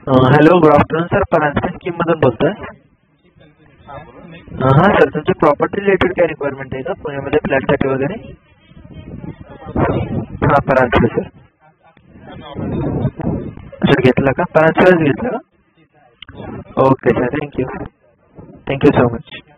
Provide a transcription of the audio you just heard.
Hello, good afternoon sir. Paranjape स्कीममधून बोलतोय. हां सर, तुमची प्रॉपर्टी रिलेटेड काय रिक्वायरमेंट आहे का पुण्यामध्ये फ्लॅटसाठी वगैरे? हां, परांजपे सर. सर घेतला का? परांजपेच घेतला का? Okay sir, thank you. Thank you so much.